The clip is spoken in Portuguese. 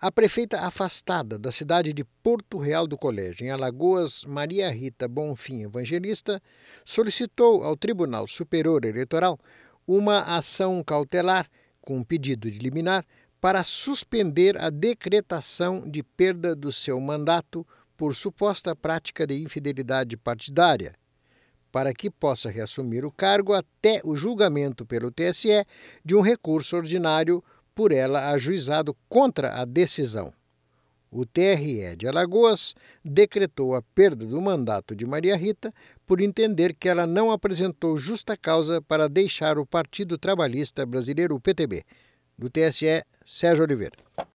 A prefeita afastada da cidade de Porto Real do Colégio, em Alagoas, Maria Rita Bonfim Evangelista, solicitou ao Tribunal Superior Eleitoral uma ação cautelar com pedido de liminar para suspender a decretação de perda do seu mandato por suposta prática de infidelidade partidária, para que possa reassumir o cargo até o julgamento pelo TSE de um recurso ordinário por ela ajuizado contra a decisão. O TRE de Alagoas decretou a perda do mandato de Maria Rita por entender que ela não apresentou justa causa para deixar o Partido Trabalhista Brasileiro, o PTB. Do TSE, Sérgio Oliveira.